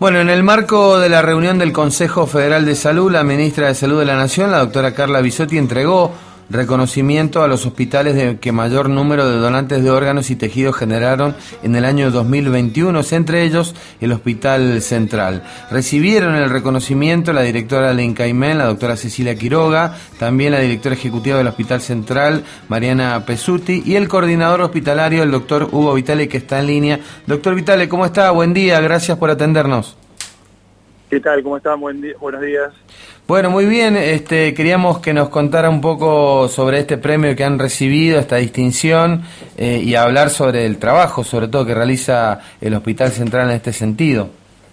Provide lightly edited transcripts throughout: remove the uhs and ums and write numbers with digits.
Bueno, en el marco de la reunión del Consejo Federal de Salud, la ministra de Salud de la Nación, la doctora Carla Bisotti, entregó reconocimiento a los hospitales que mayor número de donantes de órganos y tejidos generaron en el año 2021, entre ellos el Hospital Central. Recibieron el reconocimiento la directora del INCAIMEN, la doctora Cecilia Quiroga, también la directora ejecutiva del Hospital Central, Mariana Pesuti, y el coordinador hospitalario, el doctor Hugo Vitale, que está en línea. Doctor Vitale, ¿cómo está? Buen día, gracias por atendernos. ¿Qué tal? ¿Cómo están? Buenos días. Bueno, muy bien. Queríamos que nos contara un poco sobre este premio que han recibido, esta distinción, y hablar sobre el trabajo, sobre todo, que realiza el Hospital Central en este sentido.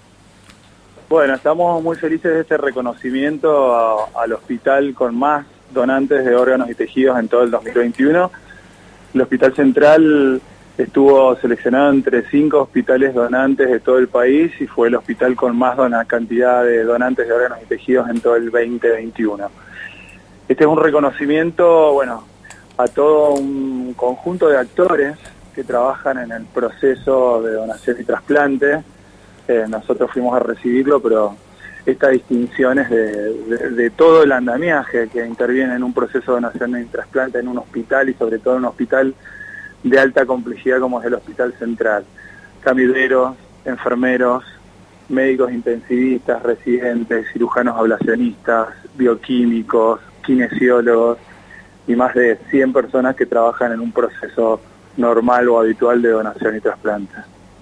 Bueno, estamos muy felices de este reconocimiento al hospital con más donantes de órganos y tejidos en todo el 2021. El Hospital Central estuvo seleccionado entre 5 hospitales donantes de todo el país y fue el hospital con más cantidad de donantes de órganos y tejidos en todo el 2021. Este es un reconocimiento, bueno, a todo un conjunto de actores que trabajan en el proceso de donación y trasplante. Nosotros fuimos a recibirlo, pero esta distinción es de todo el andamiaje que interviene en un proceso de donación y trasplante en un hospital, y sobre todo en un hospital de alta complejidad como es el Hospital Central. Camilleros, enfermeros, médicos intensivistas, residentes, cirujanos ablacionistas, bioquímicos, kinesiólogos y más de 100 personas que trabajan en un proceso normal o habitual de donación y trasplante.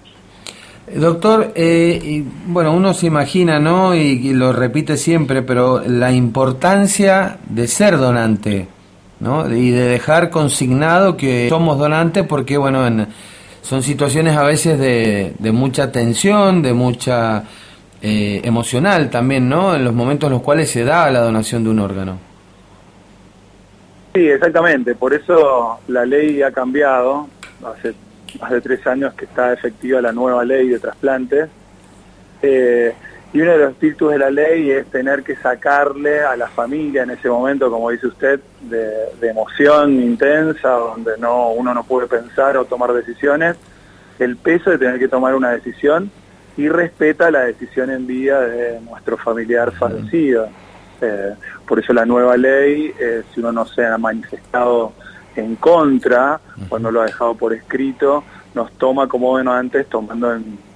Doctor, bueno, uno se imagina, ¿no?, y lo repite siempre, pero la importancia de ser donante, ¿no?, y de dejar consignado que somos donantes, porque bueno, son situaciones a veces de mucha tensión, de mucha emocional también, ¿no?, en los momentos en los cuales se da la donación de un órgano. Sí, exactamente, por eso la ley ha cambiado. Hace más de 3 años que está efectiva la nueva ley de trasplantes, y uno de los espíritus de la ley es tener que sacarle a la familia en ese momento, como dice usted, de emoción intensa, donde uno no puede pensar o tomar decisiones, el peso de tener que tomar una decisión, y respeta la decisión en vida de nuestro familiar fallecido. Por eso la nueva ley, si uno no se ha manifestado en contra, o no lo ha dejado por escrito, nos toma como donantes, tomando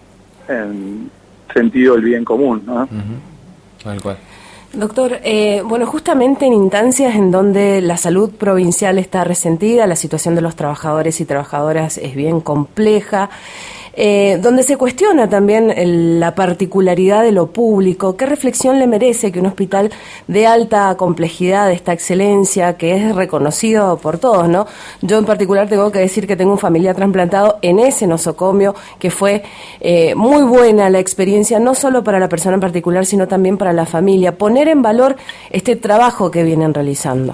en sentido el bien común, ¿no? Tal cual. Doctor, bueno, justamente en instancias en donde la salud provincial está resentida, la situación de los trabajadores y trabajadoras es bien compleja, donde se cuestiona también la particularidad de lo público. ¿Qué reflexión le merece que un hospital de alta complejidad, de esta excelencia, que es reconocido por todos, ¿no? Yo en particular tengo que decir que tengo un familiar trasplantado en ese nosocomio, que fue muy buena la experiencia, no solo para la persona en particular, sino también para la familia. Poner en valor este trabajo que vienen realizando.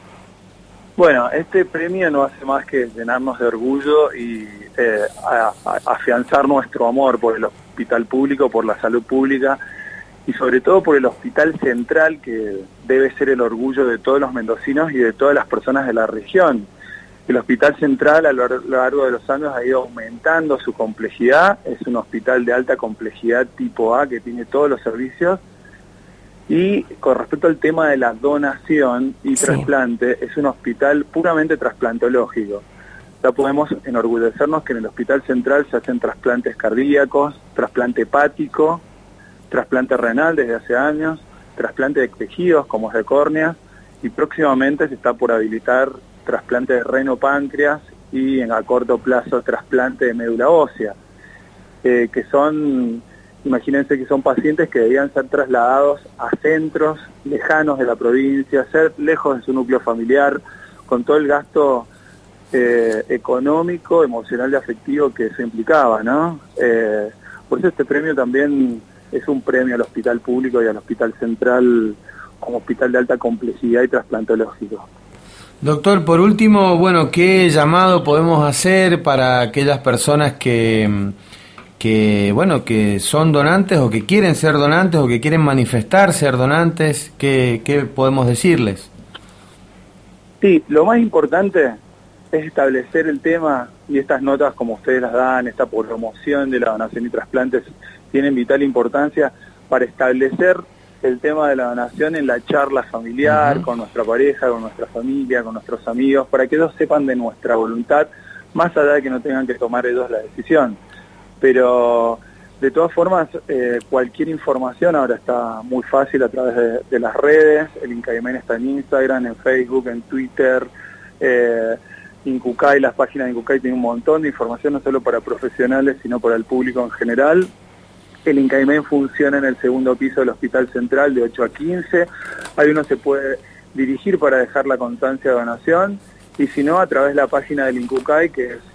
Bueno, este premio no hace más que llenarnos de orgullo y afianzar nuestro amor por el hospital público, por la salud pública, y sobre todo por el Hospital Central, que debe ser el orgullo de todos los mendocinos y de todas las personas de la región. El Hospital Central a lo largo de los años ha ido aumentando su complejidad, es un hospital de alta complejidad tipo A que tiene todos los servicios. Y con respecto al tema de la donación y trasplante, es un hospital puramente trasplantológico. Ya podemos enorgullecernos que en el Hospital Central se hacen trasplantes cardíacos, trasplante hepático, trasplante renal desde hace años, trasplante de tejidos como es de córneas, y próximamente se está por habilitar trasplante de reno-páncreas y a corto plazo trasplante de médula ósea, que son... Imagínense que son pacientes que debían ser trasladados a centros lejanos de la provincia, ser lejos de su núcleo familiar, con todo el gasto económico, emocional y afectivo que eso implicaba, ¿no? Por eso este premio también es un premio al hospital público y al Hospital Central como hospital de alta complejidad y trasplantológico. Doctor, por último, bueno, ¿qué llamado podemos hacer para aquellas personas que son donantes o que quieren ser donantes o que quieren manifestar ser donantes? ¿Qué podemos decirles? Sí, lo más importante es establecer el tema, y estas notas como ustedes las dan, esta promoción de la donación y trasplantes tienen vital importancia para establecer el tema de la donación en la charla familiar, con nuestra pareja, con nuestra familia, con nuestros amigos, para que ellos sepan de nuestra voluntad, más allá de que no tengan que tomar ellos la decisión. Pero de todas formas, cualquier información ahora está muy fácil a través de las redes. El Incaimen está en Instagram, en Facebook, en Twitter, Incucay, las páginas de Incucay tienen un montón de información, no solo para profesionales, sino para el público en general. El Incaimen funciona en el segundo piso del Hospital Central de 8 a 15. Ahí uno se puede dirigir para dejar la constancia de donación, y si no, a través de la página del Incucay, que es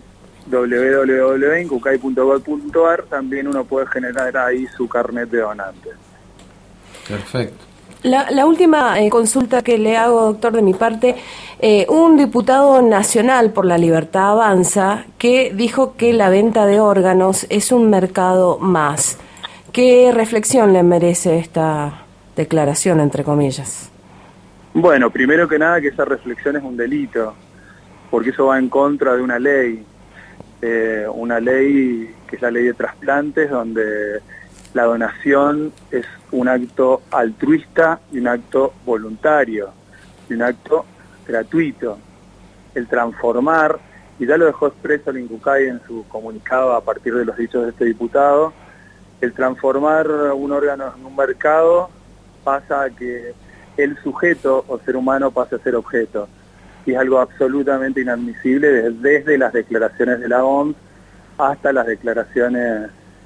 www.incucay.gov.ar, también uno puede generar ahí su carnet de donante. Perfecto. La última consulta que le hago, doctor, de mi parte, un diputado nacional por la Libertad Avanza que dijo que la venta de órganos es un mercado más. ¿Qué reflexión le merece esta declaración, entre comillas? Bueno, primero que nada que esa reflexión es un delito, porque eso va en contra de una ley que es la ley de trasplantes, donde la donación es un acto altruista y un acto voluntario, y un acto gratuito. El transformar, y ya lo dejó expreso el Incucay en su comunicado a partir de los dichos de este diputado, el transformar un órgano en un mercado pasa a que el sujeto o ser humano pase a ser objeto. Y es algo absolutamente inadmisible desde las declaraciones de la OMS hasta las declaraciones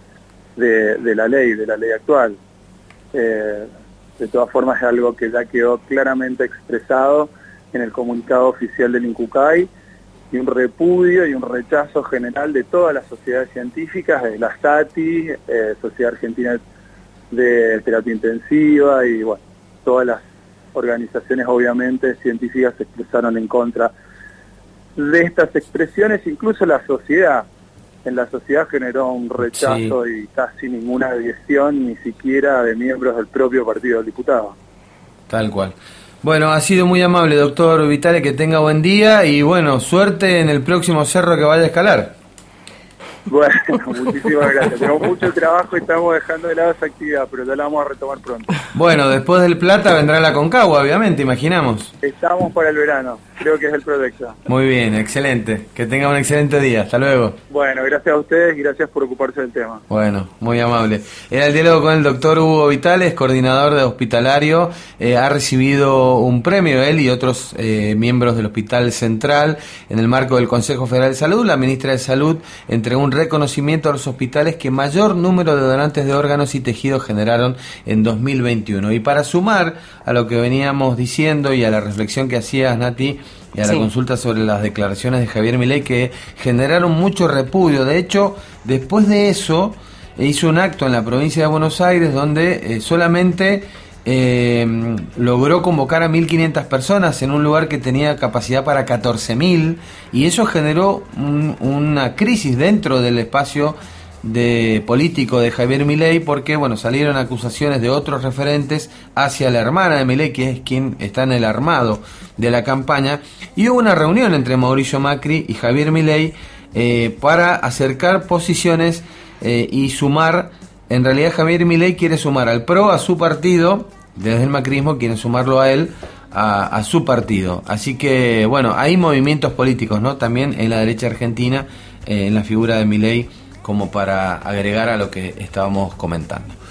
de la ley actual. De todas formas, es algo que ya quedó claramente expresado en el comunicado oficial del Incucay, y un repudio y un rechazo general de todas las sociedades científicas, de la SATI, Sociedad Argentina de Terapia Intensiva, y bueno, todas las organizaciones obviamente científicas se expresaron en contra de estas expresiones. Incluso la sociedad, en la sociedad generó un rechazo y casi ninguna adhesión, ni siquiera de miembros del propio partido del diputado. Tal cual. Bueno, ha sido muy amable, doctor Vitale, que tenga buen día y bueno, suerte en el próximo cerro que vaya a escalar. Bueno, muchísimas gracias. Tenemos mucho trabajo y estamos dejando de lado esa actividad, pero ya la vamos a retomar pronto. Bueno, después del Plata vendrá la Concagua, obviamente, imaginamos. Estamos para el verano, creo que es el proyecto. Muy bien, excelente. Que tenga un excelente día. Hasta luego. Bueno, gracias a ustedes y gracias por ocuparse del tema. Bueno, muy amable. Era el diálogo con el doctor Hugo Vitales, coordinador de hospitalario. Ha recibido un premio, él y otros miembros del Hospital Central, en el marco del Consejo Federal de Salud. La ministra de Salud entregó un reconocimiento a los hospitales que mayor número de donantes de órganos y tejidos generaron en 2021. Y para sumar a lo que veníamos diciendo y a la reflexión que hacías, Nati, y a la consulta sobre las declaraciones de Javier Milei, que generaron mucho repudio. De hecho, después de eso, hizo un acto en la provincia de Buenos Aires donde solamente logró convocar a 1.500 personas en un lugar que tenía capacidad para 14.000, y eso generó una crisis dentro del espacio político de Javier Milei, porque bueno, salieron acusaciones de otros referentes hacia la hermana de Milei, que es quien está en el armado de la campaña, y hubo una reunión entre Mauricio Macri y Javier Milei para acercar posiciones y sumar. En realidad Javier Milei quiere sumar al PRO a su partido, desde el macrismo quiere sumarlo a él a su partido. Así que bueno, hay movimientos políticos, ¿no? También en la derecha argentina, en la figura de Milei, como para agregar a lo que estábamos comentando.